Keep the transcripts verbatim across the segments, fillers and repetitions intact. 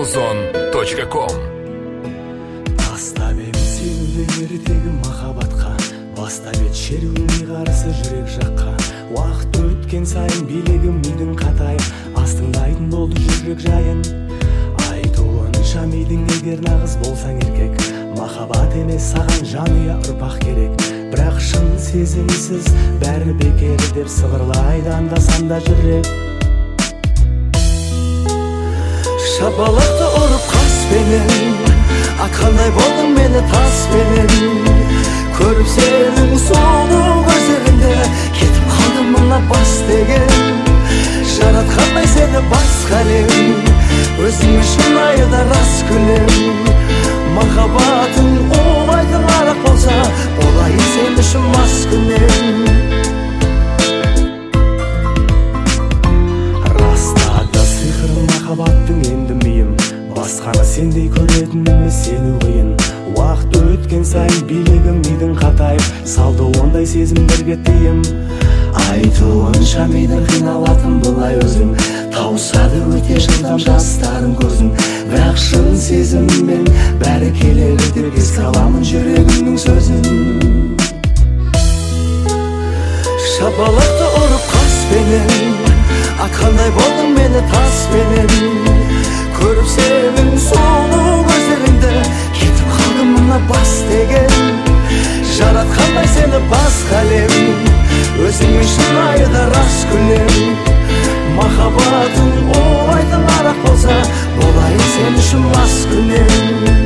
музон точка ком. Таста бем сүйуден ертегі махаббатқа, баста бет шеруіне қарсы жүрек жаққа. Уақыт өткен сайын билегім мидың қатайып, астыңдайтын болды жүрек жайын. Айтуынша мидың егер нағыз болсаң еркек, махаббат емес саған жанұя ұрпақ керек. Бірақ шын сезімсіз бәрі бекер деп сыбырлайды анда-санда жүрек. Шапалақты ұрып қаспенен, атқандай болдың мені таспенен. Көріп сенің сұлу көздеріңді, кетіп қалдым мына бас деген. Жаратқандай сені басқа әлем, өзіңе шынайы да рас күлем. Махаббатың олайтын арақ болса, болайын сен үшін мас күнем. Растады сиқырын махаббаттың енді миым, басқаны сендей көретін емес сену қиын. Уақыт өткен сайын билегім мидың қатайып, салды ондай сезімдерге тыйым. Айтуынша мидың қиналатын бұлай өзің, тауысады өте жылдам жастарын көзің. Бірақ шын сезіммен бәрі келеді деп еске аламын жүрегімнің сөзін. Шапалақты ұрып қаспенен, атқандай болдың мені таспенен. Көріп сенің сұлу көздеріңді, кетіп қалдым мына бас деген. Жаратқандай сені басқа әлем, өзіңе шынайы да рас күлем. Махаббатың олайтын арақ болса, болайын сен үшін мас күнем.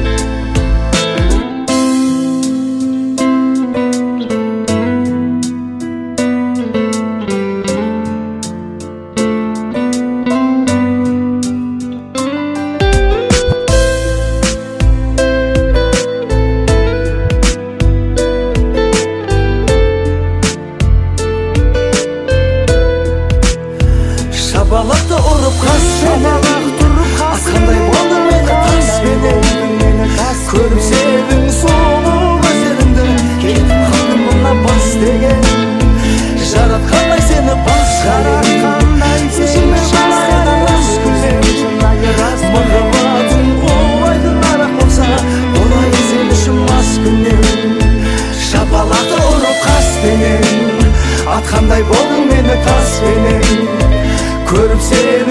Шапалақты ұрып қаспенен, атқандай болдың мені таспенен. Көріп сенің сұлу көздеріңді, кетіп қалдым мына бас деген. Жаратқандай сені басқа әлем, өзіңе шынайы да рас күлем. Махаббатың олайтын арақ болса, болайын сен үшін мас күнем. Шапалақты ұрып қаспенен, атқандай болдың мені таспенен. Көріп сені